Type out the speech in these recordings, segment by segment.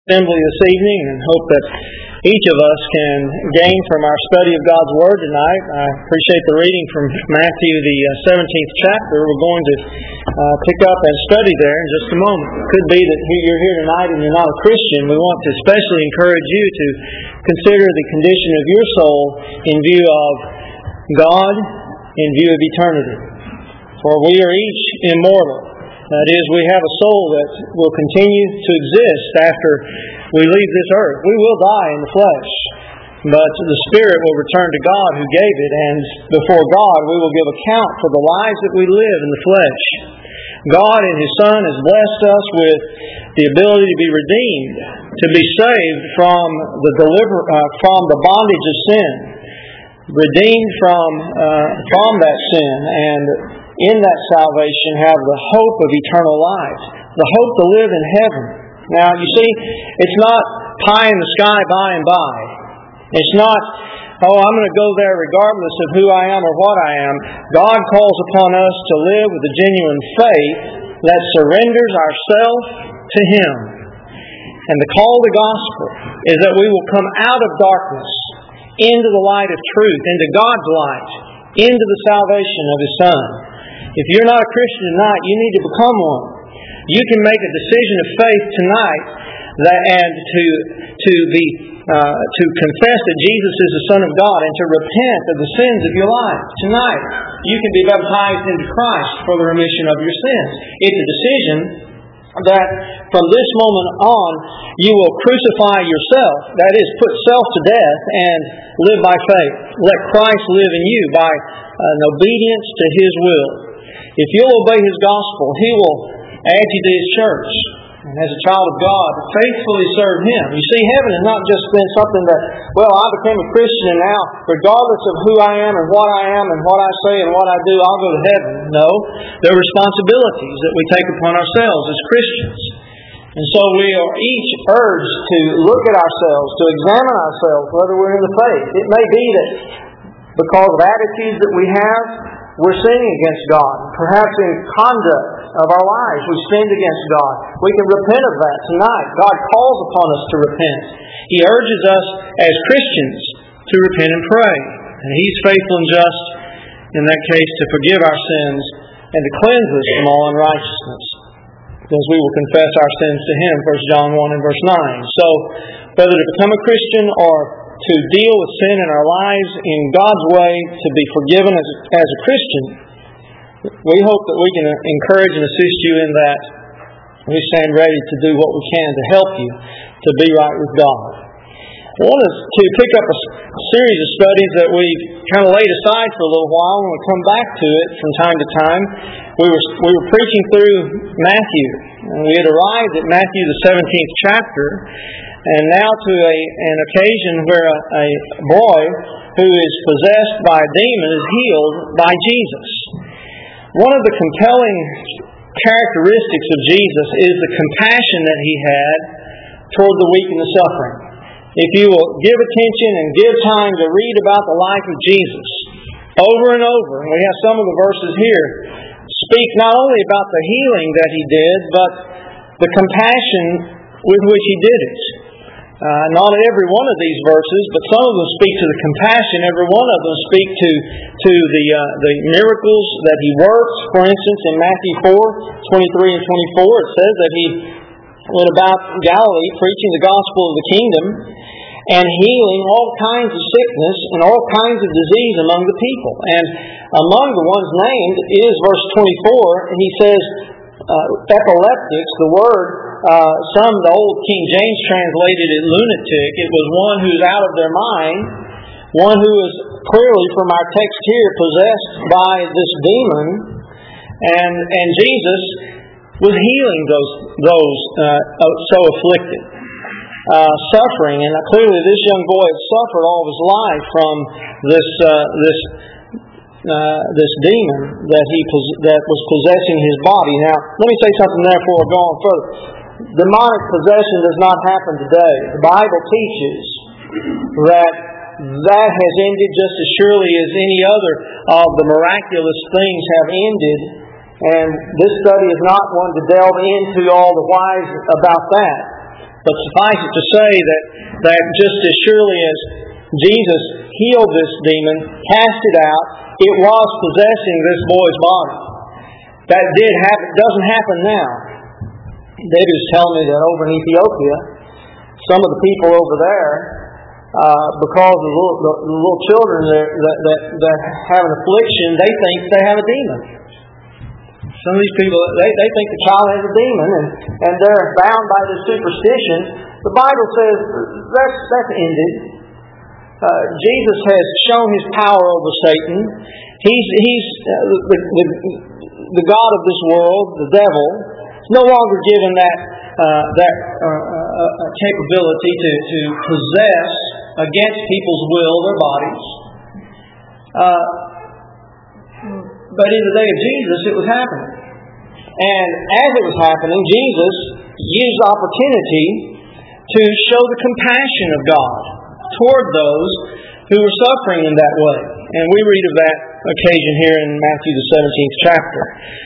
Assembly this evening, and hope that each of us can gain from our study of God's Word tonight. I appreciate the reading from Matthew, the 17th chapter. We're going to pick up and study there in just a moment. It could be that you're here tonight and you're not a Christian. We want to especially encourage you to consider the condition of your soul in view of God, in view of eternity. For we are each immortal. That is, we have a soul that will continue to exist after we leave this earth. We will die in the flesh, but the Spirit will return to God who gave it, and before God we will give account for the lives that we live in the flesh. God in His Son has blessed us with the ability to be redeemed, to be saved from the bondage of sin, redeemed from that sin, and in that salvation have the hope of eternal life, the hope to live in heaven. Now, you see, it's not pie in the sky by and by. It's not, I'm going to go there regardless of who I am or what I am. God calls upon us to live with a genuine faith that surrenders ourselves to Him. And the call of the gospel is that we will come out of darkness into the light of truth, into God's light, into the salvation of His Son. If you're not a Christian tonight, you need to become one. You can make a decision of faith tonight and to confess that Jesus is the Son of God and to repent of the sins of your life. Tonight, you can be baptized into Christ for the remission of your sins. It's a decision that from this moment on, you will crucify yourself. That is, put self to death and live by faith. Let Christ live in you by an obedience to His will. If you'll obey His gospel, He will add you to His church. And as a child of God, faithfully serve Him. You see, heaven has not just been something that, I became a Christian and now, regardless of who I am and what I say and what I do, I'll go to heaven. No, there are responsibilities that we take upon ourselves as Christians. And so we are each urged to look at ourselves, to examine ourselves, whether we're in the faith. It may be that because of attitudes that we have, we're sinning against God. Perhaps in conduct of our lives, we've sinned against God. We can repent of that tonight. God calls upon us to repent. He urges us as Christians to repent and pray. And He's faithful and just in that case to forgive our sins and to cleanse us from all unrighteousness, because we will confess our sins to Him, 1 John 1 and verse 9. So, whether to become a Christian or to deal with sin in our lives in God's way, to be forgiven as a Christian, we hope that we can encourage and assist you in that. We stand ready to do what we can to help you to be right with God. I want us to pick up a series of studies that we've kind of laid aside for a little while, and we'll come back to it from time to time. We were preaching through Matthew, and we had arrived at Matthew the 17th chapter, and now to an occasion where a boy who is possessed by a demon is healed by Jesus. One of the compelling characteristics of Jesus is the compassion that He had toward the weak and the suffering. If you will give attention and give time to read about the life of Jesus over and over, and we have some of the verses here, speak not only about the healing that He did, but the compassion with which He did it. Not every one of these verses, but some of them speak to the compassion. Every one of them speak to the miracles that He works. For instance, in Matthew 4:23 and 24, it says that He went about Galilee preaching the gospel of the kingdom and healing all kinds of sickness and all kinds of disease among the people. And among the ones named is verse 24. He says, epileptics, the word, the old King James translated it lunatic. It was one who's out of their mind, one who is clearly, from our text here, possessed by this demon. And Jesus was healing those so afflicted, suffering. And clearly this young boy had suffered all of his life from this demon that was possessing his body. Now, let me say something there before we go on further. Demonic possession does not happen today. The Bible teaches that has ended just as surely as any other of the miraculous things have ended. And this study is not one to delve into all the whys about that. But suffice it to say that just as surely as Jesus healed this demon, cast it out, it was possessing this boy's body. That did happen. It doesn't happen now. David was telling me that over in Ethiopia, some of the people over there, because of the little children that have an affliction, they think they have a demon. Some of these people, they think the child has a demon, and they're bound by this superstition. The Bible says that's ended. Jesus has shown His power over Satan. He's the god of this world, the devil. He's no longer given that capability to possess against people's will their bodies. But in the day of Jesus, it was happening. And as it was happening, Jesus used the opportunity to show the compassion of God toward those who were suffering in that way. And we read of that occasion here in Matthew the 17th chapter.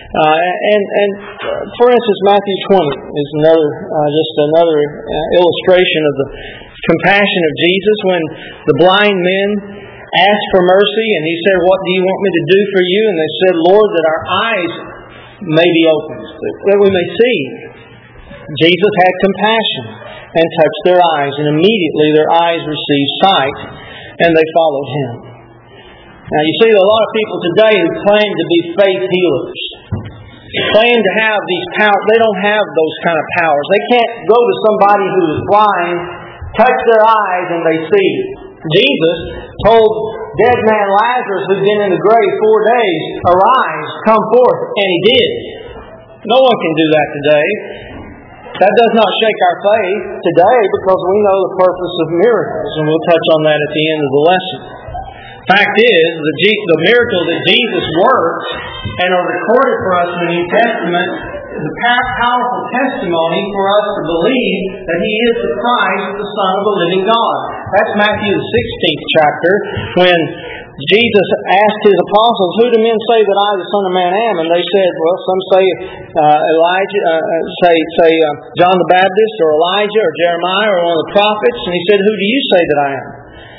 For instance, Matthew 20 is another illustration of the compassion of Jesus when the blind men asked for mercy, and He said, "What do you want me to do for you?" And they said, "Lord, that our eyes may be opened, that we may see." Jesus had compassion and touched their eyes, and immediately their eyes received sight, and they followed Him. Now you see a lot of people today who claim to be faith healers, claim to have these powers. They don't have those kind of powers. They can't go to somebody who is blind, touch their eyes, and they see. Jesus told dead man Lazarus, who'd been in the grave 4 days, "Arise, come forth," and he did. No one can do that today. That does not shake our faith today because we know the purpose of miracles, and we'll touch on that at the end of the lesson. Fact is, the miracles that Jesus worked and are recorded for us in the New Testament is a powerful testimony for us to believe that He is the Christ, the Son of the living God. That's Matthew the 16th chapter, when Jesus asked His apostles, "Who do men say that I, the Son of Man, am?" And they said, "Well, some say Elijah, say John the Baptist, or Elijah, or Jeremiah, or one of the prophets." And He said, "Who do you say that I am?"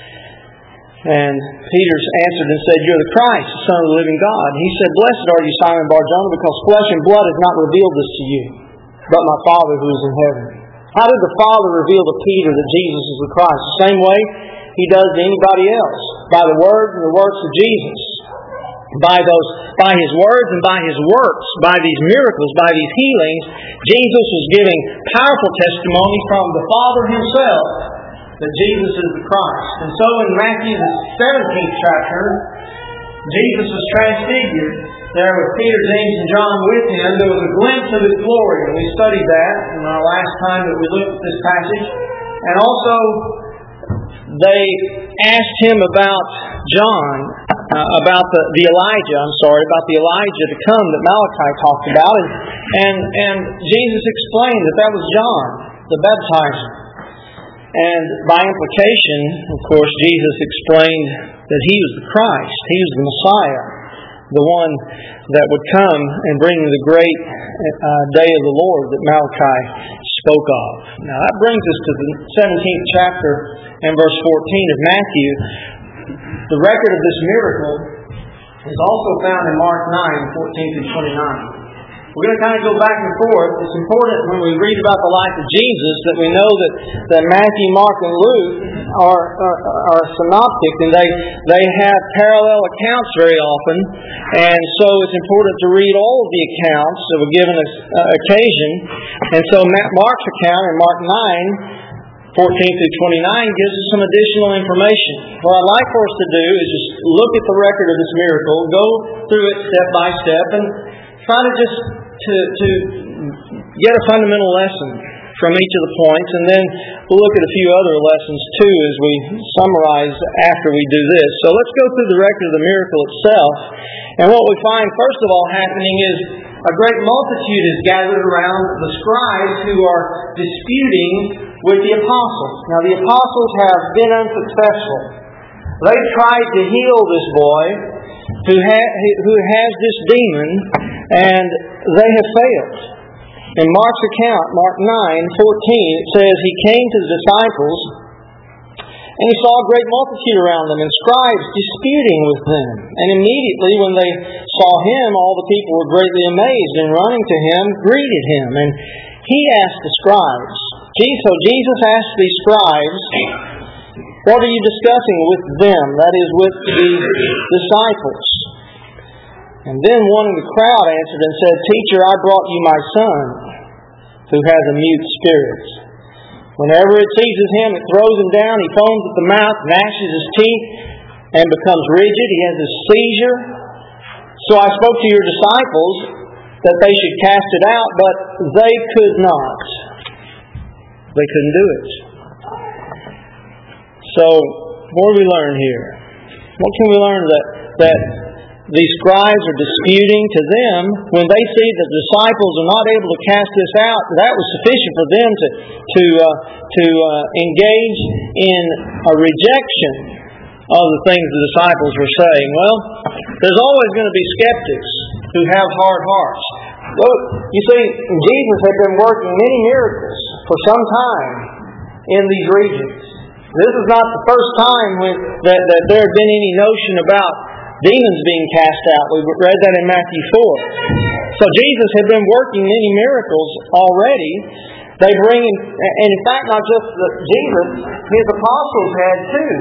And Peter answered and said, "You're the Christ, the Son of the living God." And He said, "Blessed are you, Simon Bar-Jonah, because flesh and blood has not revealed this to you, but my Father who is in heaven." How did the Father reveal to Peter that Jesus is the Christ? The same way He does to anybody else, by the words and the works of Jesus. By His words and by His works, by these miracles, by these healings, Jesus was giving powerful testimony from the Father Himself that Jesus is the Christ. And so in Matthew the 17th chapter, Jesus was transfigured there with Peter, James, and John with Him. There was a glimpse of His glory, and we studied that in our last time that we looked at this passage. And also, they asked Him about about the Elijah to come that Malachi talked about. And Jesus explained that was John, the baptizer. And by implication, of course, Jesus explained that He was the Christ. He was the Messiah, the one that would come and bring the great day of the Lord that Malachi spoke of. Now that brings us to the 17th chapter and verse 14 of Matthew. The record of this miracle is also found in Mark 9, 14 through 29. We're going to kind of go back and forth. It's important when we read about the life of Jesus that we know that Matthew, Mark, and Luke are synoptic, and they have parallel accounts very often. And so it's important to read all of the accounts of a given occasion. And so Mark's account in Mark 9, 14 through 29 gives us some additional information. What I'd like for us to do is just look at the record of this miracle, go through it step by step, and try to just to get a fundamental lesson from each of the points, and then we'll look at a few other lessons too as we summarize after we do this. So let's go through the record of the miracle itself. And what we find first of all happening is a great multitude is gathered around the scribes who are disputing with the apostles. Now the apostles have been unsuccessful. They've tried to heal this boy who has this demon, and they have failed. In Mark's account, Mark 9:14, it says, He came to the disciples, and He saw a great multitude around them, and scribes disputing with them. And immediately when they saw Him, all the people were greatly amazed, and running to Him, greeted Him. And He asked the scribes, so Jesus asked these scribes, what are you discussing with them? That is, with the disciples. And then one in the crowd answered and said, Teacher, I brought you my son, who has a mute spirit. Whenever it seizes him, it throws him down. He foams at the mouth, gnashes his teeth, and becomes rigid. He has a seizure. So I spoke to your disciples that they should cast it out, but they could not. They couldn't do it. So, what do we learn here? What can we learn? That these scribes are disputing. To them, when they see that the disciples are not able to cast this out, that was sufficient for them to engage in a rejection of the things the disciples were saying. Well, there's always going to be skeptics who have hard hearts. Look, you see, Jesus had been working many miracles for some time in these regions. This is not the first time that there had been any notion about demons being cast out. We read that in Matthew 4. So Jesus had been working many miracles already. They bring in, and in fact, not just Jesus, His apostles had too.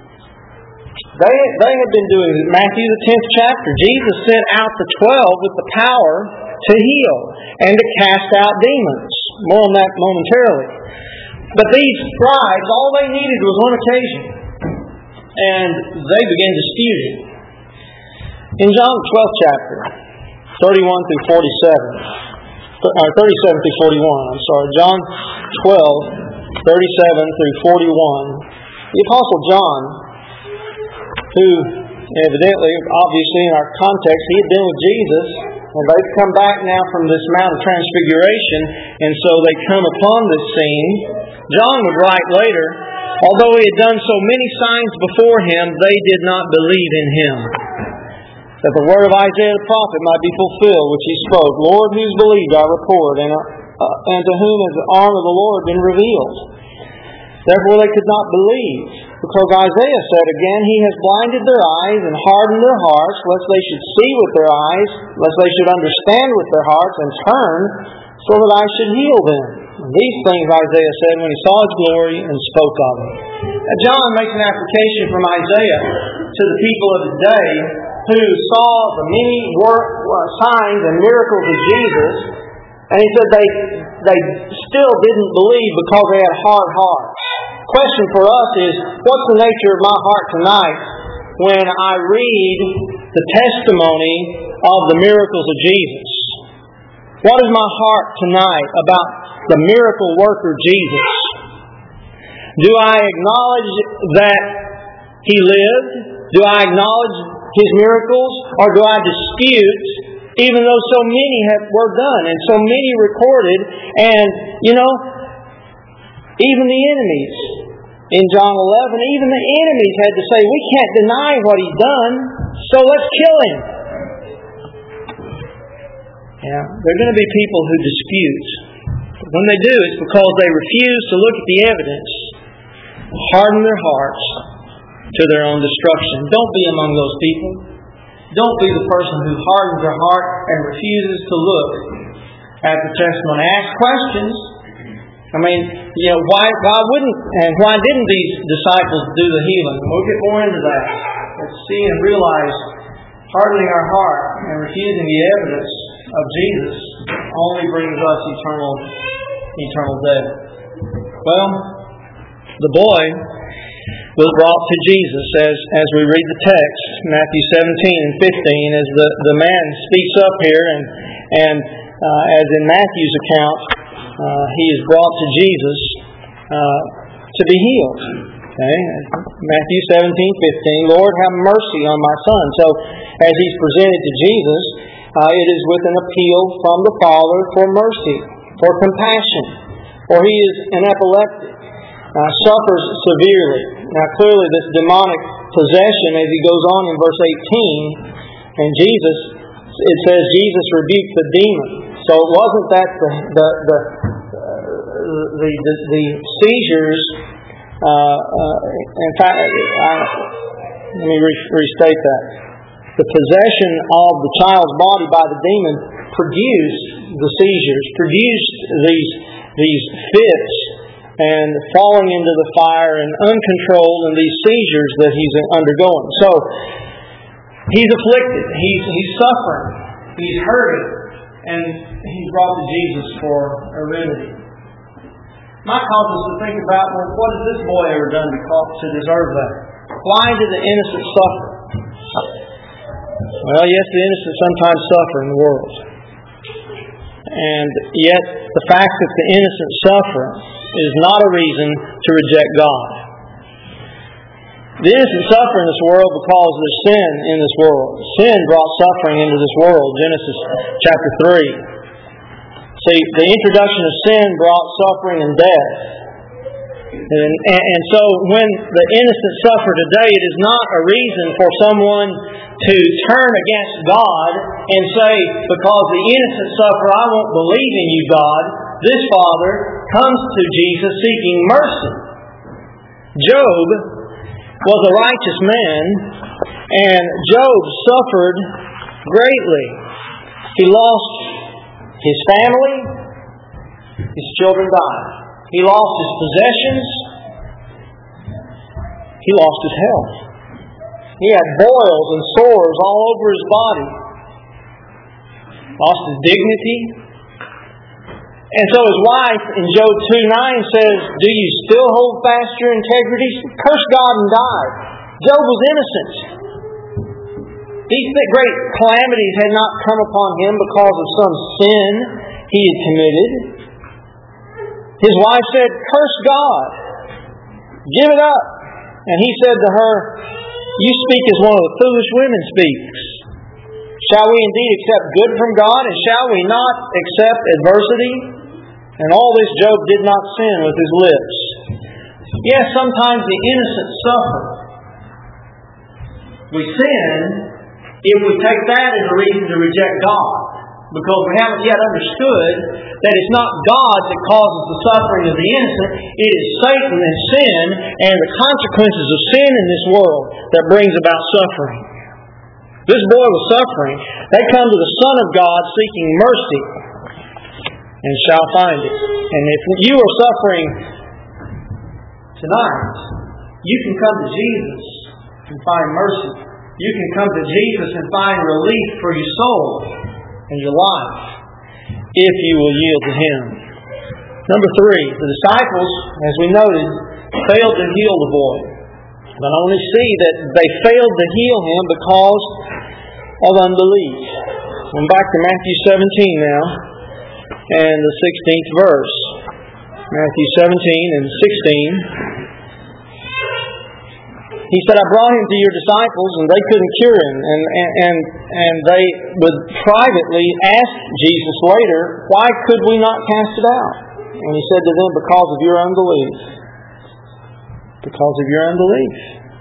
They had been doing it. Matthew the 10th chapter. Jesus sent out the 12 with the power to heal and to cast out demons. More on that momentarily. But these scribes, all they needed was one occasion. And they began disputing. In John the 12th chapter, 37 through 41, John 12, 37 through 41, the Apostle John, who evidently, obviously in our context, he had been with Jesus, and they've come back now from this Mount of Transfiguration, and so they come upon this scene. John would write later, although he had done so many signs before him, they did not believe in him. That the word of Isaiah the prophet might be fulfilled, which he spoke, Lord, who's believed our report, and to whom has the arm of the Lord been revealed? Therefore they could not believe, because Isaiah said again, He has blinded their eyes and hardened their hearts, lest they should see with their eyes, lest they should understand with their hearts, and turn, so that I should heal them. And these things Isaiah said when he saw His glory and spoke of it. Now John makes an application from Isaiah to the people of the day who saw the many signs and miracles of Jesus, and he said they still didn't believe because they had hard hearts. Question for us is, what's the nature of my heart tonight when I read the testimony of the miracles of Jesus? What is my heart tonight about the miracle worker Jesus? Do I acknowledge that He lived? Do I acknowledge His miracles? Or do I dispute, even though so many were done and so many recorded? And, even the enemies in John 11, even the enemies had to say, we can't deny what He's done, so let's kill Him. Yeah, there are going to be people who dispute. But when they do, it's because they refuse to look at the evidence, harden their hearts to their own destruction. Don't be among those people. Don't be the person who hardens their heart and refuses to look at the testimony. Ask questions. Why didn't these disciples do the healing? We'll get more into that. Let's see and realize hardening our heart and refusing the evidence of Jesus only brings us eternal death. Well, the boy was brought to Jesus as we read the text, Matthew 17 and 15, as the man speaks up here, and as in Matthew's account, he is brought to Jesus to be healed. Okay? Matthew 17:15, Lord, have mercy on my son. So, as he's presented to Jesus, it is with an appeal from the Father for mercy, for compassion, for he is an epileptic, suffers severely. Now, clearly, this demonic possession, as he goes on in verse 18, and it says Jesus rebuked the demons. So it wasn't that the seizures. In fact, let me restate that. The possession of the child's body by the demon produced the seizures, produced these fits and falling into the fire and uncontrolled and these seizures that he's undergoing. So he's afflicted, he's suffering, he's hurting, and he's brought to Jesus for a remedy. Might cause us to think about, well, what has this boy ever done to deserve that? Why did the innocent suffer? Well, yes, the innocent sometimes suffer in the world. And yet, the fact that the innocent suffer is not a reason to reject God. The innocent suffer in this world because there's sin in this world. Sin brought suffering into this world. Genesis chapter 3. See, the introduction of sin brought suffering and death. And so when the innocent suffer today, it is not a reason for someone to turn against God and say, because the innocent suffer, I won't believe in you, God. This father comes to Jesus seeking mercy. Job was a righteous man, and Job suffered greatly. He lost his family, his children died. He lost his possessions. He lost his health. He had boils and sores all over his body. Lost his dignity. And so his wife in Job 2:9 says, do you still hold fast your integrity? Curse God and die. Job was innocent. These great calamities had not come upon him because of some sin he had committed. His wife said, curse God. Give it up. And he said to her, you speak as one of the foolish women speaks. Shall we indeed accept good from God, and shall we not accept adversity? And all this Job did not sin with his lips. Yes, sometimes the innocent suffer. We sin if we take that as a reason to reject God, because we haven't yet understood that it's not God that causes the suffering of the innocent. It is Satan and sin and the consequences of sin in this world that brings about suffering. This boy was suffering. They come to the Son of God seeking mercy and shall find it. And if you are suffering tonight, you can come to Jesus and find mercy. You can come to Jesus and find relief for your soul and your life if you will yield to Him. Number 3, the disciples, as we noted, failed to heal the boy. Not only see that they failed to heal him because of unbelief. I'm back to Matthew 17 now, and the 16th verse. Matthew 17 and 16. He said, I brought him to your disciples, and they couldn't cure him. And they would privately ask Jesus later, why could we not cast it out? And He said to them, because of your unbelief. Because of your unbelief.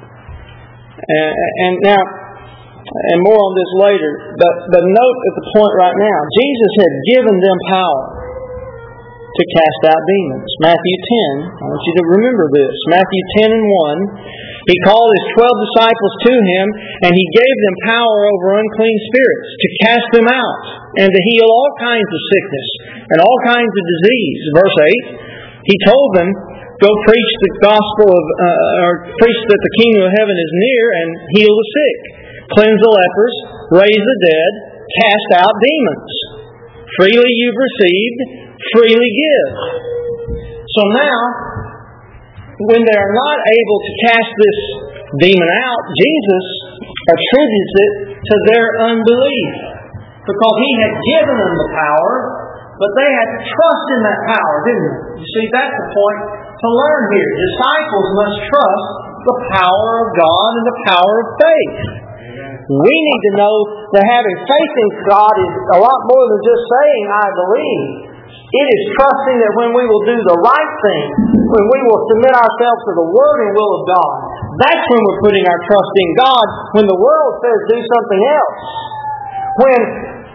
And now, and more on this later, but note at the point right now, Jesus had given them power to cast out demons. Matthew 10, I want you to remember this. Matthew 10 and 1, He called His 12 disciples to Him, and He gave them power over unclean spirits to cast them out, and to heal all kinds of sickness and all kinds of disease. Verse 8, He told them, go preach the gospel of, or preach that the kingdom of heaven is near, and heal the sick, cleanse the lepers, raise the dead, cast out demons. Freely you've received, freely give. So now, when they are not able to cast this demon out, Jesus attributes it to their unbelief, because He had given them the power, but they had to trust in that power, didn't they? You see, that's the point to learn here. Disciples must trust the power of God and the power of faith. We need to know that having faith in God is a lot more than just saying, I believe. It is trusting that when we will do the right thing, when we will submit ourselves to the Word and will of God, that's when we're putting our trust in God. When the world says do something else. When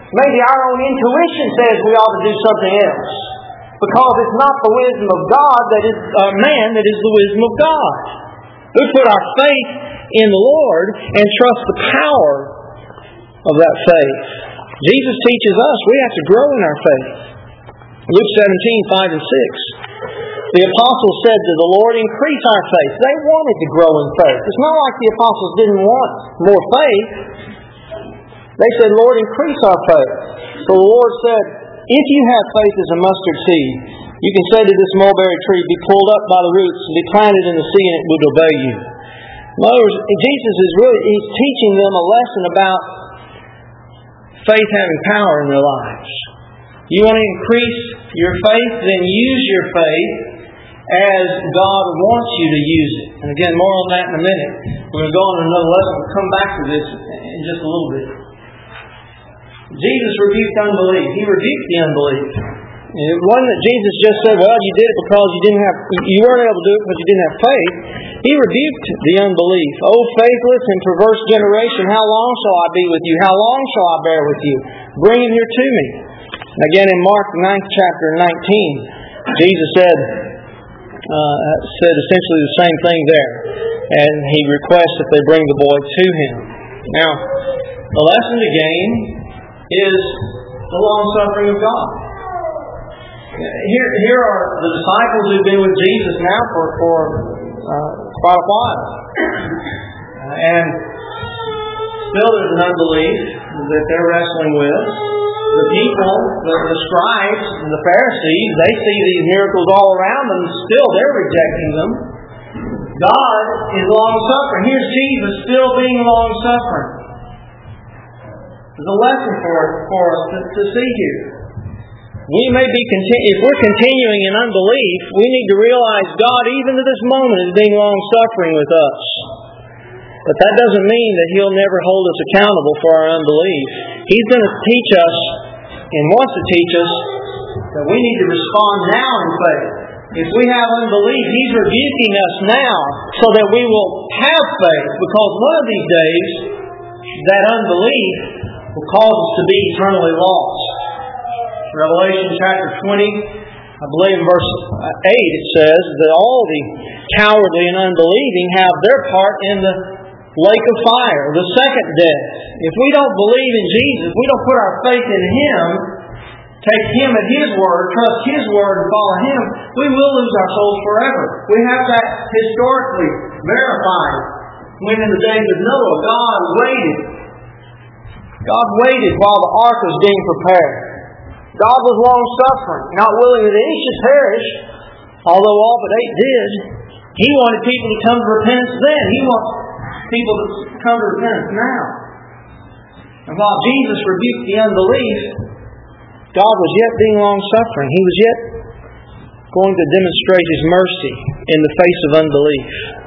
Maybe our own intuition says we ought to do something else. Because it's not the wisdom of God that is man that is the wisdom of God. We put our faith in the Lord and trust the power of that faith. Jesus teaches us we have to grow in our faith. Luke 17, 5 and 6. The apostles said to the Lord, increase our faith. They wanted to grow in faith. It's not like the apostles didn't want more faith. They said, Lord, increase our faith. So the Lord said, if you have faith as a mustard seed, you can say to this mulberry tree, be pulled up by the roots and be planted in the sea, and it would obey you. In other words, Jesus is he's teaching them a lesson about faith having power in their lives. You want to increase your faith, then use your faith as God wants you to use it. And again, more on that in a minute. We're going to go on to another lesson. We'll come back to this in just a little bit. Jesus rebuked unbelief. He rebuked the unbelief. It wasn't that Jesus just said, well, you did it because you weren't able to do it because you didn't have faith. He rebuked the unbelief. Oh, faithless and perverse generation, how long shall I be with you? How long shall I bear with you? Bring him here to me. Again, in Mark 9th chapter 19, Jesus said essentially the same thing there. And he requests that they bring the boy to him. Now, the lesson to gain is the long-suffering of God. Here are the disciples who've been with Jesus now for quite a while. And still there's an unbelief that they're wrestling with. The people, the scribes and the Pharisees, they see these miracles all around them, and still they're rejecting them. God is long-suffering. Here's Jesus still being long-suffering. There's a lesson for us to see here. We may be if we're continuing in unbelief, we need to realize God, even to this moment, is being long-suffering with us. But that doesn't mean that He'll never hold us accountable for our unbelief. He's going to teach us, and wants to teach us, that we need to respond now in faith. If we have unbelief, He's rebuking us now so that we will have faith. Because one of these days, that unbelief will cause us to be eternally lost. Revelation chapter 20, I believe in verse 8, it says that all the cowardly and unbelieving have their part in the lake of fire, the second death. If we don't believe in Jesus, we don't put our faith in Him, take Him at His word, trust His word, and follow Him, we will lose our souls forever. We have that historically verified. When in the days of Noah, God waited while the ark was being prepared. God was long-suffering, not willing that any should perish, although all but 8 did. He wanted people to come to repentance then. He wants people to come to repentance now. And while Jesus rebuked the unbelief, God was yet being long-suffering. He was yet going to demonstrate His mercy in the face of unbelief.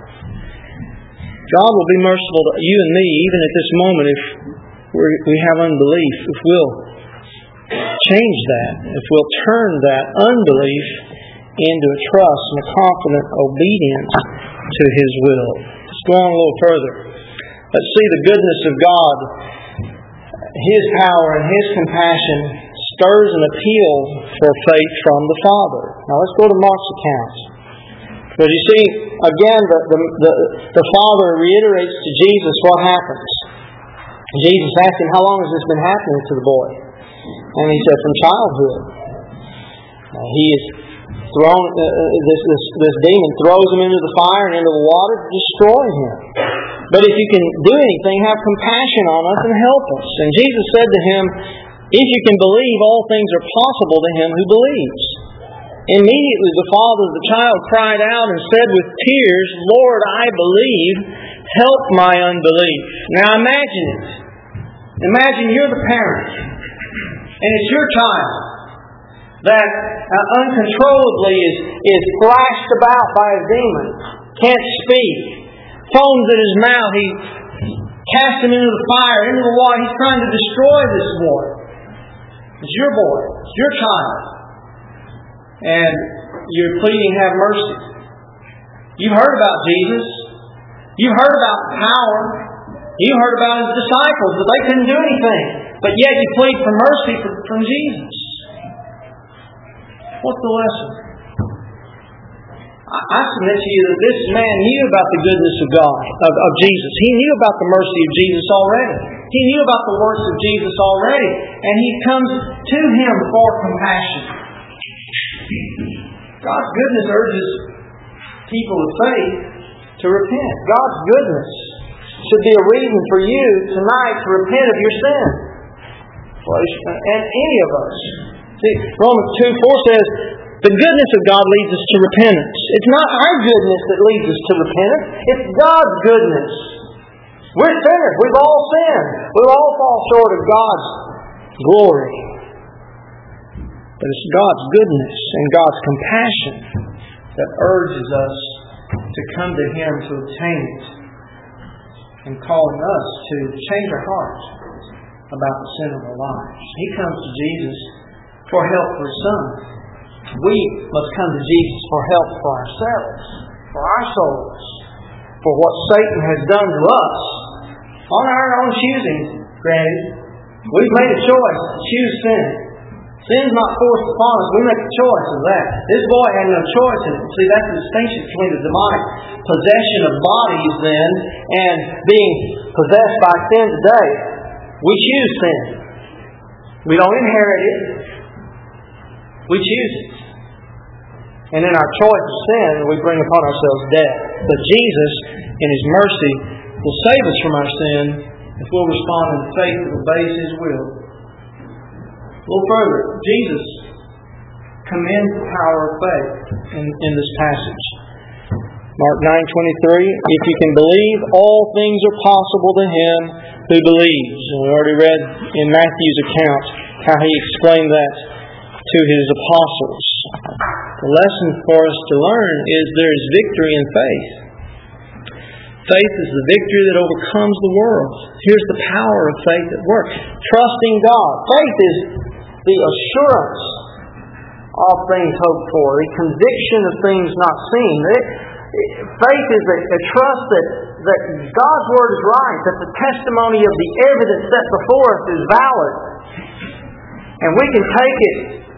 God will be merciful to you and me even at this moment if we have unbelief, if we'll change that, if we'll turn that unbelief into a trust and a confident obedience to His will. Let's go on a little further. Let's see the goodness of God. His power and His compassion stirs an appeal for faith from the Father. Now let's go to Mark's account. Because you see, again, the Father reiterates to Jesus what happens. Jesus asked him, how long has this been happening to the boy? And he said, from childhood. He is thrown. This demon throws him into the fire and into the water to destroy him. But if you can do anything, have compassion on us and help us. And Jesus said to him, if you can believe, all things are possible to him who believes. Immediately the father of the child cried out and said with tears, Lord, I believe, help my unbelief. Now imagine it. Imagine you're the parent, and it's your child that uncontrollably is thrashed about by a demon, can't speak, foams at his mouth, he casts him into the fire, into the water, he's trying to destroy this boy. It's your boy, it's your child. And you're pleading, have mercy. You've heard about Jesus. You've heard about the power. You heard about His disciples, but they couldn't do anything. But yet you plead for mercy from Jesus. What's the lesson? I submit to you that this man knew about the goodness of God, of Jesus. He knew about the mercy of Jesus already. He knew about the works of Jesus already. And he comes to Him for compassion. God's goodness urges people of faith to repent. God's goodness should be a reason for you tonight to repent of your sin. And any of us. See, Romans 2:4 says, the goodness of God leads us to repentance. It's not our goodness that leads us to repentance. It's God's goodness. We're sinners. We've all sinned. We all fall short of God's glory. But it's God's goodness and God's compassion that urges us to come to Him to obtain it, and calling us to change our hearts about the sin of our lives. He comes to Jesus for help for His Son. We must come to Jesus for help for ourselves, for our souls, for what Satan has done to us. On our own choosing, granted, we've made a choice to choose sin. Sin's not forced upon us. We make a choice of that. This boy had no choice in it. See, that's the distinction between the demonic possession of bodies then and being possessed by sin today. We choose sin. We don't inherit it. We choose it. And in our choice of sin, we bring upon ourselves death. But Jesus, in His mercy, will save us from our sin if we'll respond in faith that obeys His will. A little further, Jesus commends the power of faith in this passage. Mark 9:23, if you can believe, all things are possible to him who believes. And we already read in Matthew's account how He explained that to His apostles. The lesson for us to learn is there is victory in faith. Faith is the victory that overcomes the world. Here's the power of faith at work. Trusting God. Faith is the assurance of things hoped for, the conviction of things not seen. Faith is a trust that God's Word is right, that the testimony of the evidence set before us is valid. And we can take it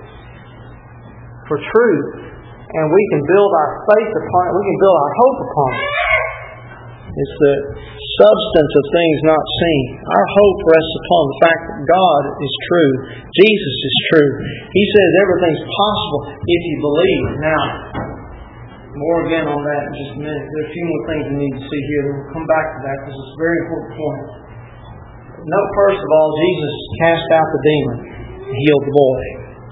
for truth, and we can build our faith upon it, we can build our hope upon it. It's the substance of things not seen. Our hope rests upon the fact that God is true. Jesus is true. He says everything's possible if you believe. Now, more again on that in just a minute. There are a few more things we need to see here. We'll come back to that because it's a very important point. Note first of all, Jesus cast out the demon and healed the boy.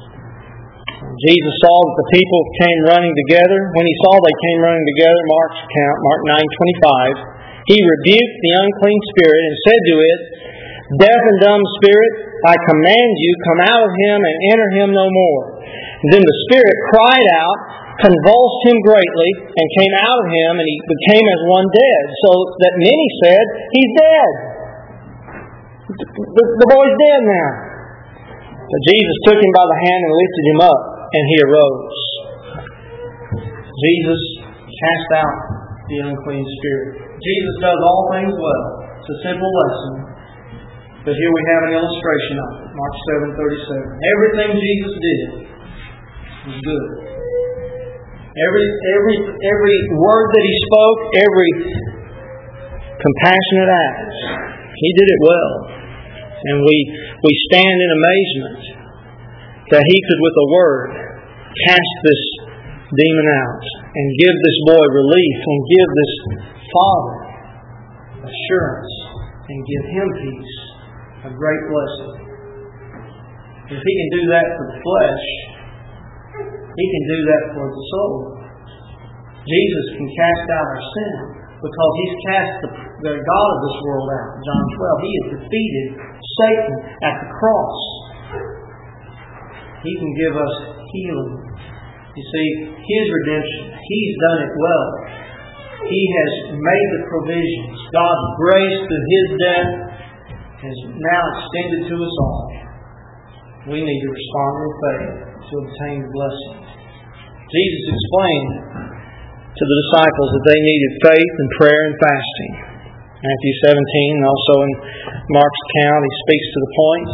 Jesus saw that the people came running together. When He saw they came running together, Mark's account, Mark 9:25, He rebuked the unclean spirit and said to it, deaf and dumb spirit, I command you, come out of him and enter him no more. And then the spirit cried out, convulsed him greatly, and came out of him, and he became as one dead, so that many said, He's dead. The boy's dead now. But Jesus took him by the hand and lifted him up, and he arose. Jesus cast out the unclean spirit. Jesus does all things well. It's a simple lesson. But here we have an illustration of it. Mark 7:37. Everything Jesus did was good. Every word that He spoke, every compassionate act, He did it well. And we stand in amazement that He could, with a word, cast this demon out and give this boy relief and give this father assurance and give him peace, a great blessing. If He can do that for the flesh, He can do that for the soul. Jesus can cast out our sin because He's cast the God of this world out. John 12. He has defeated Satan at the cross. He can give us healing. You see, His redemption, He's done it well. He has made the provisions. God's grace through His death is now extended to us all. We need to respond in faith to obtain the blessing. Jesus explained to the disciples that they needed faith and prayer and fasting. Matthew 17, and also in Mark's account, he speaks to the point.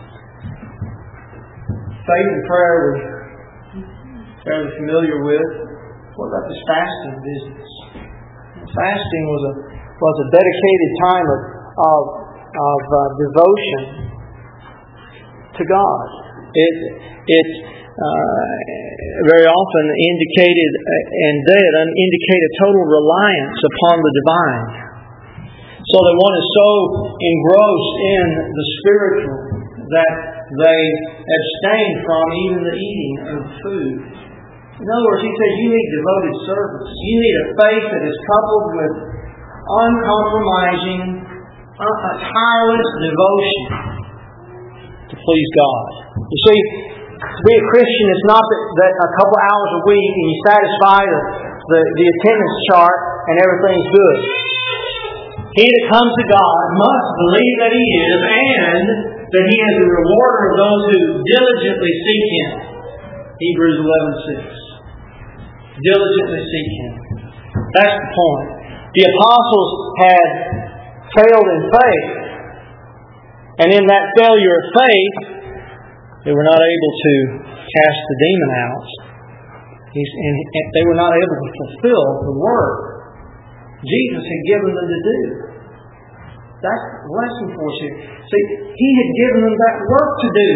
Faith and prayer we're fairly familiar with. What about this fasting business? Fasting was a dedicated time of devotion to God. It very often indicated and did indicate a total reliance upon the divine. So that one is so engrossed in the spiritual that they abstain from even the eating of food. In other words, he says you need devoted service. You need a faith that is coupled with uncompromising, tireless devotion to please God. You see, to be a Christian is not that a couple hours a week and you satisfy the attendance chart and everything's good. He that comes to God must believe that He is and that He is a rewarder of those who diligently seek Him. Hebrews 11:6. Diligently seek Him. That's the point. The apostles had failed in faith. And in that failure of faith, they were not able to cast the demon out. And they were not able to fulfill the work Jesus had given them to do. That's the lesson for us here. See, He had given them that work to do.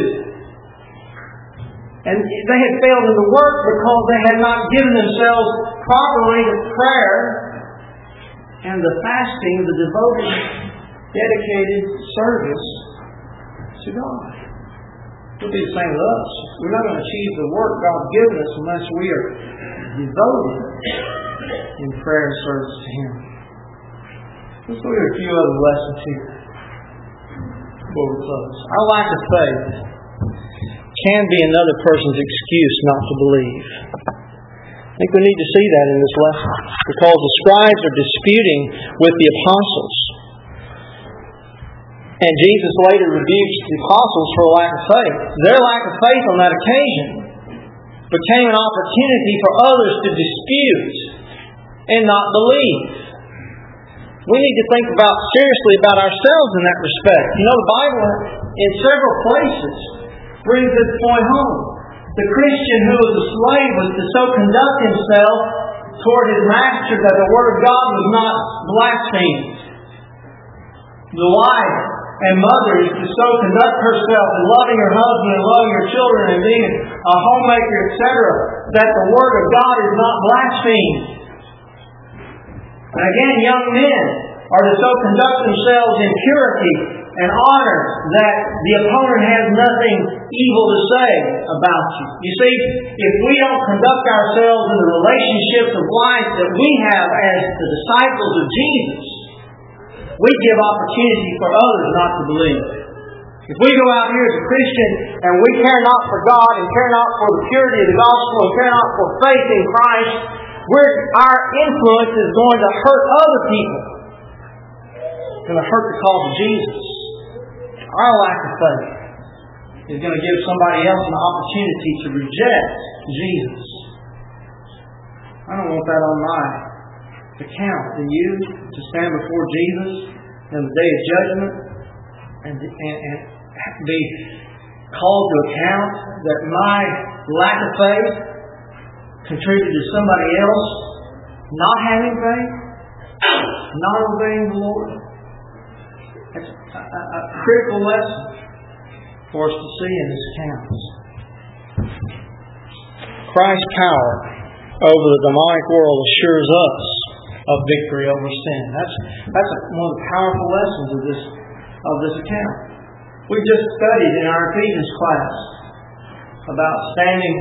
And they had failed in the work because they had not given themselves properly to prayer and the fasting, the devoted, dedicated service to God. It'll be the same with us. We're not going to achieve the work God's given us unless we are devoted in prayer and service to Him. Let's look at a few other lessons here before we close. Our lack of faith can be another person's excuse not to believe. I think we need to see that in this lesson, because the scribes are disputing with the apostles. And Jesus later rebukes the apostles for a lack of faith. Their lack of faith on that occasion became an opportunity for others to dispute and not believe. We need to think seriously about ourselves in that respect. You know, the Bible in several places brings this point home. The Christian who was a slave was to so conduct himself toward his master that the Word of God was not blasphemed. The wife and mother is to so conduct herself in loving her husband and loving her children and being a homemaker, etc., that the Word of God is not blasphemed. And again, young men are to so conduct themselves in purity and honor that the opponent has nothing evil to say about you. You see, if we don't conduct ourselves in the relationships of life that we have as the disciples of Jesus, we give opportunity for others not to believe. If we go out here as a Christian and we care not for God and care not for the purity of the gospel and care not for faith in Christ, our influence is going to hurt other people. It's going to hurt the cause of Jesus. Our lack of faith is going to give somebody else an opportunity to reject Jesus. I don't want that on my account. Do you? To stand before Jesus in the day of judgment and be called to account that my lack of faith contributed to somebody else not having faith, not obeying the Lord. That's a critical lesson for us to see in this account. Christ's power over the demonic world assures us of victory over sin. That's one of the powerful lessons of this account. We just studied in our Ephesians class about standing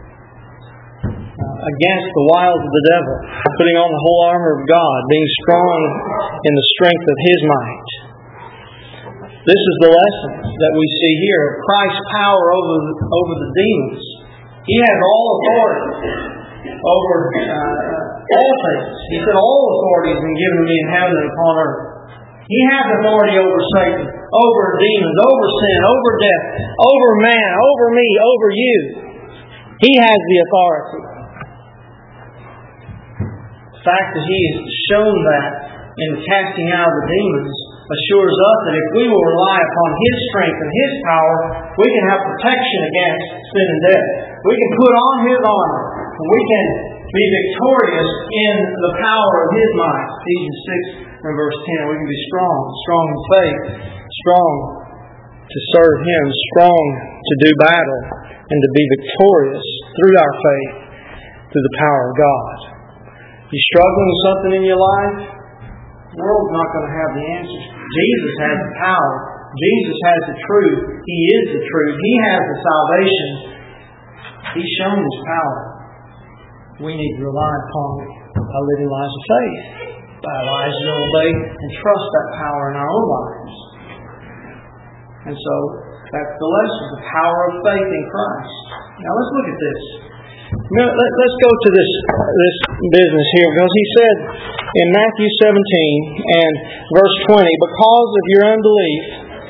against the wiles of the devil, putting on the whole armor of God, being strong in the strength of His might. This is the lesson that we see here of Christ's power over the demons. He has all authority over all things. He said, all authority has been given to me in heaven and upon earth. He has authority over Satan, over demons, over sin, over death, over man, over me, over you. He has the authority. The fact that He has shown that in the casting out of the demons assures us that if we will rely upon His strength and His power, we can have protection against sin and death. We can put on His armor, and we can be victorious in the power of His might. Ephesians 6 and verse 10. We can be strong in faith, strong to serve Him, strong to do battle, and to be victorious through our faith, through the power of God. You struggling with something in your life? The world's not going to have the answers. Jesus has the power. Jesus has the truth. He is the truth. He has the salvation. He's shown His power. We need to rely upon our living lives of faith, by lives that obey and trust that power in our own lives. And so, that's the lesson, the power of faith in Christ. Now let's look at this. Let's go to this business here, because He said in Matthew 17 and verse 20, because of your unbelief,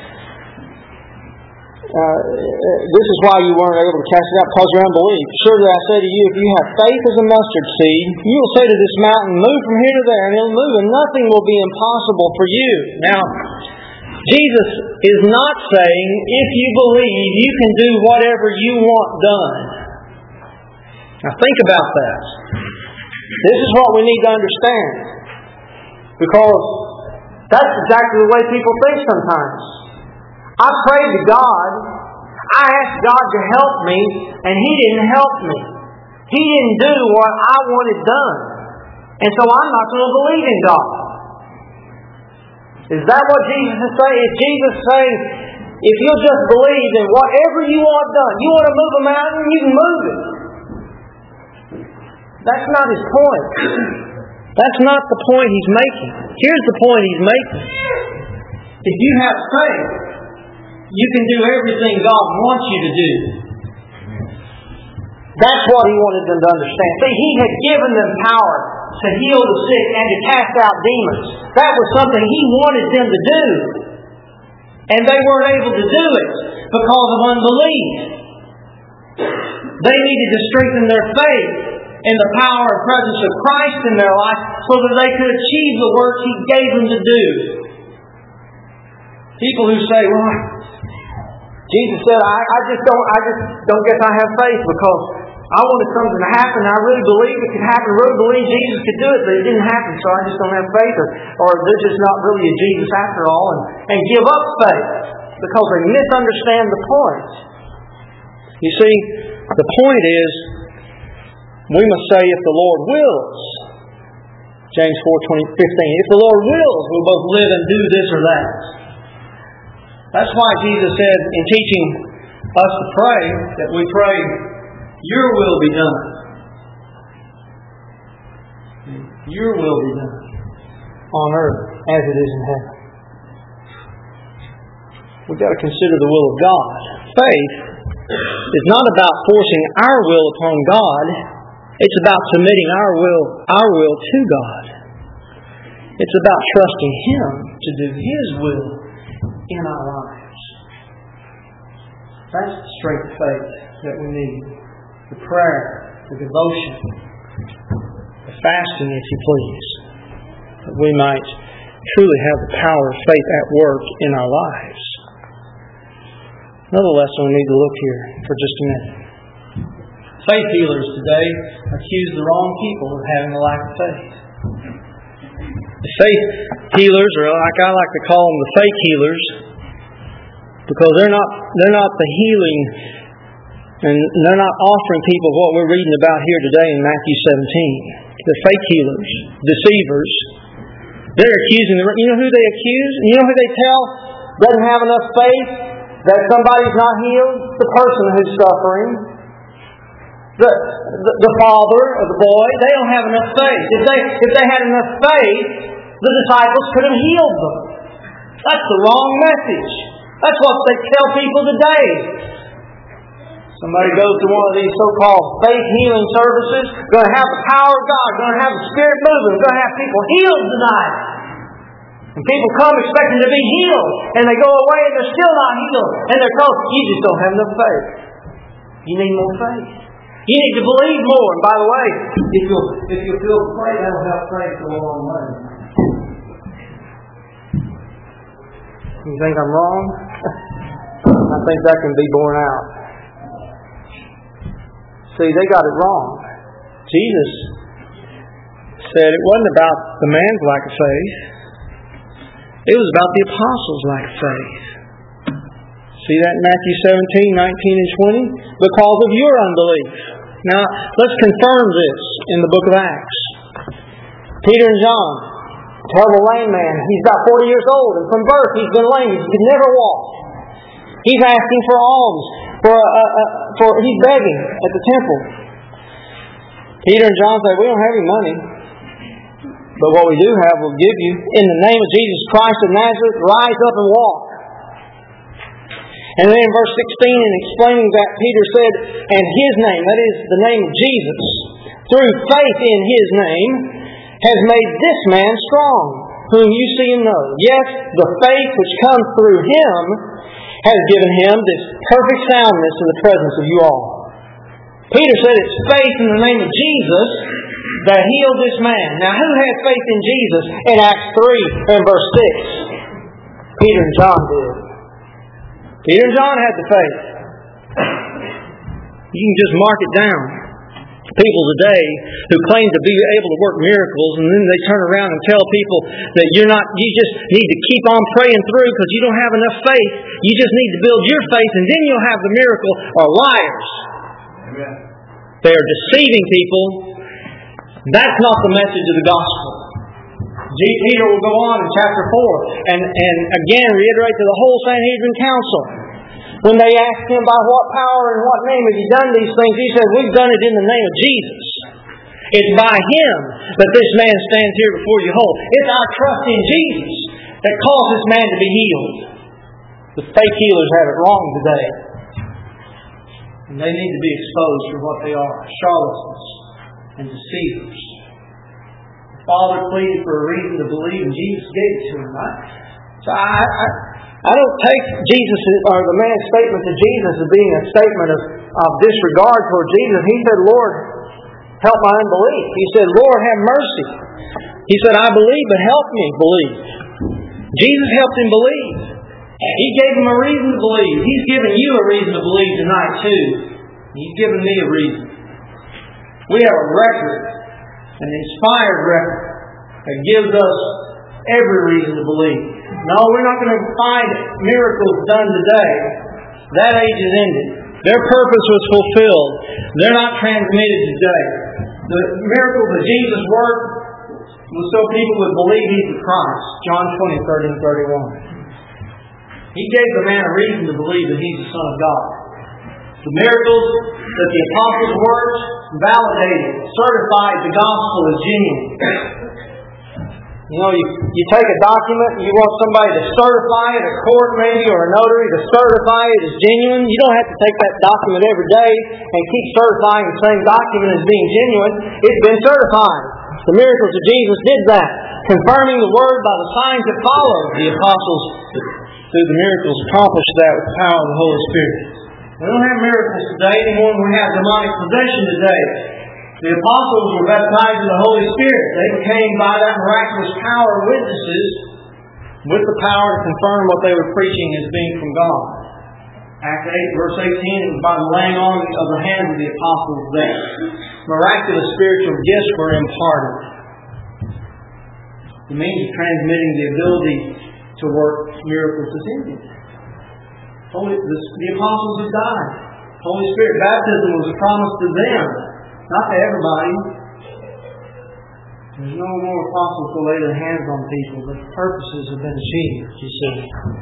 this is why you weren't able to cast it out, because of your unbelief. Surely I say to you, if you have faith as a mustard seed, you will say to this mountain, move from here to there, and it'll move, and nothing will be impossible for you. Now, Jesus is not saying, if you believe, you can do whatever you want done. Now think about that. This is what we need to understand. Because that's exactly the way people think sometimes. I prayed to God, I asked God to help me, and He didn't help me. He didn't do what I wanted done. And so I'm not going to believe in God. Is that what Jesus is saying? Is Jesus saying, if you'll just believe in whatever you want done, you want to move a mountain, you can move it. That's not His point. That's not the point He's making. Here's the point He's making. If you have faith, you can do everything God wants you to do. That's what He wanted them to understand. See, He had given them power to heal the sick and to cast out demons. That was something He wanted them to do. And they weren't able to do it because of unbelief. They needed to strengthen their faith in the power and presence of Christ in their life so that they could achieve the work He gave them to do. People who say, well, Jesus said, I just don't guess I have faith because I wanted something to happen. I really believe it could happen. I really believe Jesus could do it, but it didn't happen, so I just don't have faith. Or they're just not really a Jesus after all, and give up faith because they misunderstand the point. You see, the point is, we must say, if the Lord wills, James 4:15, if the Lord wills, we'll both live and do this or that. That's why Jesus said in teaching us to pray, that we pray, your will be done. Your will be done on earth as it is in heaven. We've got to consider the will of God. Faith is not about forcing our will upon God. It's about submitting our will to God. It's about trusting Him to do His will in our lives. That's the strength of faith that we need. The prayer, the devotion, the fasting, if you please, that we might truly have the power of faith at work in our lives. Another lesson we need to look here for just a minute. Faith healers today accuse the wrong people of having a lack of faith. The faith healers, or like I like to call them, the fake healers, because they're not the healing, and they're not offering people what we're reading about here today in Matthew 17. The fake healers, deceivers, they're accusing them. You know who they accuse? You know who they tell doesn't have enough faith that somebody's not healed? The person who's suffering. The father or the boy, they don't have enough faith. If they had enough faith, the disciples could have healed them. That's the wrong message. That's what they tell people today. Somebody goes to one of these so-called faith healing services, going to have the power of God, going to have the Spirit moving, going to have people healed tonight. And people come expecting to be healed, and they go away and they're still not healed. And they're told, you just don't have enough faith. You need more faith. You need to believe more. And by the way, if you'll feel afraid, that'll help faith go a long way. You think I'm wrong? I think that can be borne out. See, they got it wrong. Jesus said it wasn't about the man's lack of faith. It was about the apostles' lack of faith. See that in Matthew 17, 19, and 20? Because of your unbelief. Now, let's confirm this in the book of Acts. Peter and John, terrible lame man. He's about 40 years old, and from birth he's been lame. He could never walk. He's asking for alms. He's begging at the temple. Peter and John say, we don't have any money, but what we do have we'll give you. In the name of Jesus Christ of Nazareth, rise up and walk. And then in verse 16, in explaining that, Peter said, and His name, that is the name of Jesus, through faith in His name, has made this man strong, whom you see and know. Yes, the faith which comes through Him has given him this perfect soundness in the presence of you all. Peter said it's faith in the name of Jesus that healed this man. Now, who had faith in Jesus in Acts 3 and verse 6? Peter and John did. Peter and John had the faith. You can just mark it down. People today who claim to be able to work miracles, and then they turn around and tell people that you just need to keep on praying through because you don't have enough faith. You just need to build your faith and then you'll have the miracle, are liars. Amen. They are deceiving people. That's not the message of the gospel. Peter will go on in chapter 4 and again reiterate to the whole Sanhedrin council. When they asked him by what power and what name have you done these things, he said, we've done it in the name of Jesus. It's by Him that this man stands here before you whole. It's our trust in Jesus that caused this man to be healed. The fake healers have it wrong today. And they need to be exposed for what they are, charlatans and deceivers. The Father pleaded for a reason to believe, and Jesus gave it to him, right? So I don't take Jesus or the man's statement to Jesus as being a statement of disregard toward Jesus. He said, Lord, help my unbelief. He said, Lord, have mercy. He said, I believe, but help me believe. Jesus helped him believe. He gave him a reason to believe. He's given you a reason to believe tonight too. He's given me a reason. We have a record, an inspired record, that gives us every reason to believe. No, we're not going to find miracles done today. That age is ended. Their purpose was fulfilled. They're not transmitted today. The miracles that Jesus worked was so people would believe He's the Christ. John 20, 30 and 31. He gave the man a reason to believe that He's the Son of God. The miracles that the apostles worked validated, certified the gospel as genuine. You know, you take a document and you want somebody to certify it, a court maybe, or a notary to certify it as genuine. You don't have to take that document every day and keep certifying the same document as being genuine. It's been certified. The miracles of Jesus did that, confirming the Word by the signs that followed. The apostles, through the miracles, accomplished that with the power of the Holy Spirit. We don't have miracles today anymore than we have demonic possession today. The apostles were baptized in the Holy Spirit. They became, by that miraculous power, witnesses with the power to confirm what they were preaching as being from God. Acts 8, verse 18, it was by the laying on of the hands of the apostles that miraculous spiritual gifts were imparted. The means of transmitting the ability to work miracles is ended. The apostles have died. Holy Spirit baptism was a promise to them, not to everybody. There's no more apostles to lay their hands on people, but the purposes have been achieved, you see.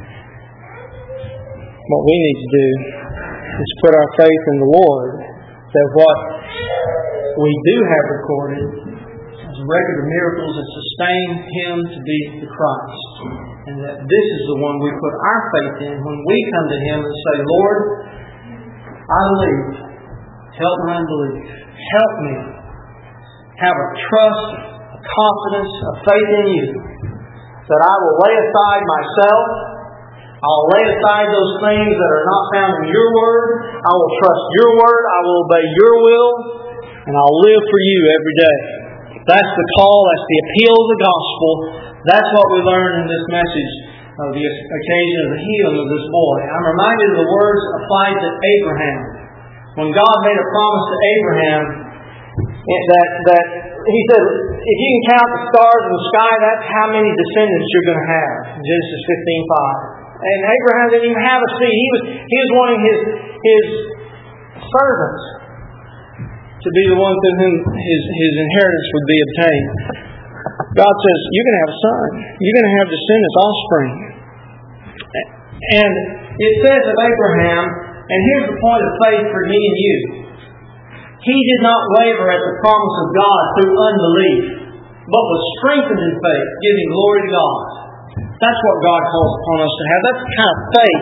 What we need to do is put our faith in the Lord, that what we do have recorded is a record of miracles that sustain Him to be the Christ. And that this is the one we put our faith in when we come to Him and say, Lord, I believe. Help my unbelief. Help me have a trust, a confidence, a faith in You, that I will lay aside myself. I'll lay aside those things that are not found in Your Word. I will trust Your Word. I will obey Your will. And I'll live for You every day. That's the call. That's the appeal of the gospel. That's what we learn in this message of the occasion of the healing of this boy. I'm reminded of the words applied to Abraham. When God made a promise to Abraham that He said, if you can count the stars in the sky, that's how many descendants you're going to have. Genesis 15:5. And Abraham didn't even have a seed. He was wanting his servants to be the one through whom his inheritance would be obtained. God says, you're going to have a son. You're going to have descendants, offspring. And it says of Abraham, and here's the point of faith for me and you. He did not waver at the promise of God through unbelief, but was strengthened in faith, giving glory to God. That's what God calls upon us to have. That's the kind of faith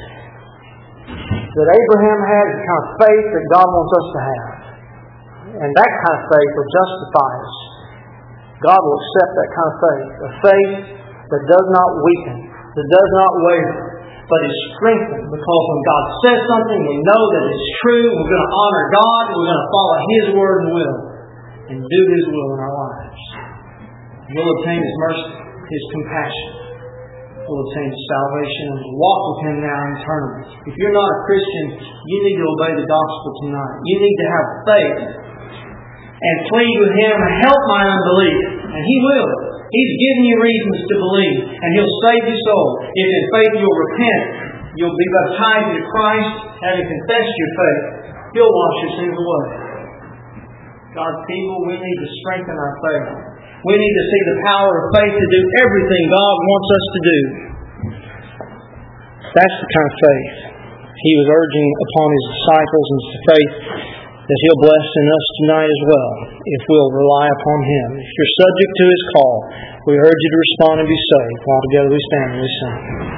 that Abraham had, the kind of faith that God wants us to have. And that kind of faith will justify us. God will accept that kind of faith. A faith that does not weaken, that does not waver, but is strengthened, because when God says something, we know that it's true. We're going to honor God. We're going to follow His word and will, and do His will in our lives. We'll obtain His mercy, His compassion. We'll obtain His salvation, and we'll walk with Him now in eternity. If you're not a Christian, you need to obey the gospel tonight. You need to have faith and plead with Him, help my unbelief. And He will. He's given you reasons to believe, and He'll save your soul. If in faith you'll repent, you'll be baptized into Christ, having confessed your faith, He'll wash your sins away. God's people, we need to strengthen our faith. We need to see the power of faith to do everything God wants us to do. That's the kind of faith He was urging upon His disciples, and it's the faith that He'll bless in us tonight as well, if we'll rely upon Him. If you're subject to His call, we urge you to respond and be saved. While together we stand and we sing.